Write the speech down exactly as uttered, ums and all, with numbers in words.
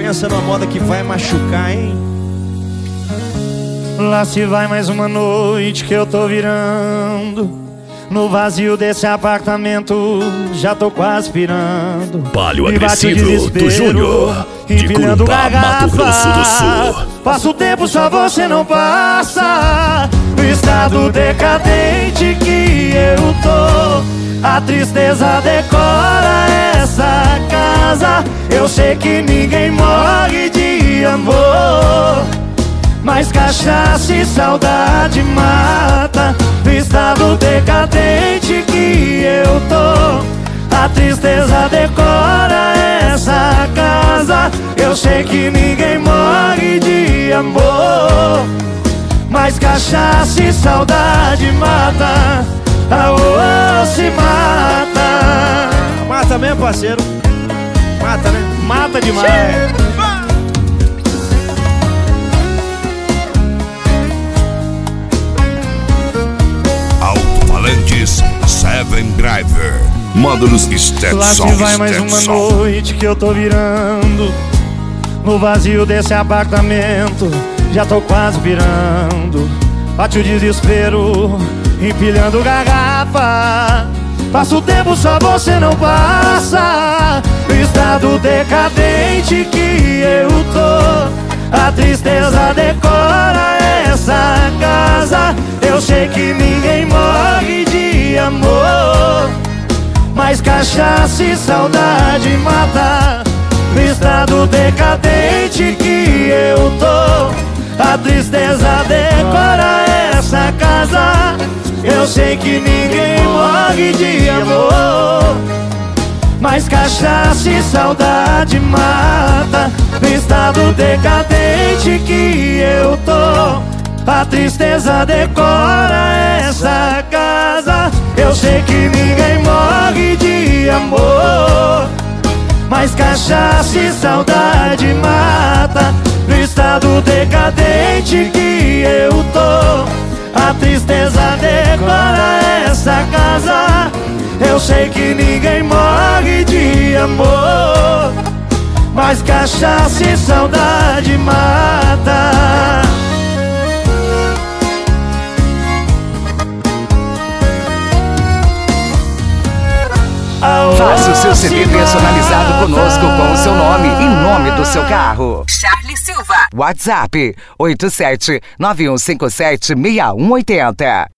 Pensa numa moda que vai machucar, hein? Lá se vai mais uma noite que eu tô virando. No vazio desse apartamento já tô quase pirando. Palio Agressivo do Júnior, de Corumbá, Mato Grosso do Sul. Passa o tempo, só você não passa. No estado decadente que eu tô, a tristeza decora essa casa. Eu sei que ninguém morre de amor, mas cachaça e saudade mata. No estado decadente que eu tô, a tristeza decora essa casa. Eu sei que ninguém morre de amor, mas cachaça e saudade mata. Aô, se mata. Mata mesmo, parceiro. Mata, né? Mata demais. Alto-falantes Seven Driver, módulos Stetson. Lá se vai mais uma noite que eu tô virando. No vazio desse apartamento já tô quase virando. Bate o desespero, empilhando garrafa. Passa o tempo, só você não passa. No estado decadente que eu tô, a tristeza decora essa casa. Eu sei que ninguém morre de amor, mas cachaça e saudade mata. No estado decadente que eu tô, a tristeza decora essa casa. Eu sei que ninguém morre de amor, mas cachaça e saudade mata. No estado decadente que eu tô, a tristeza decora essa casa. Eu sei que ninguém morre de amor, mas cachaça e saudade mata. No estado decadente que eu tô, a tristeza decora essa casa. Eu sei que ninguém morre de amor, mas cachaça e saudade mata. Faça o seu C D personalizado conosco com o seu nome e nome do seu carro. Charlie Silva. WhatsApp oito sete nove um cinco sete seis um oito zero.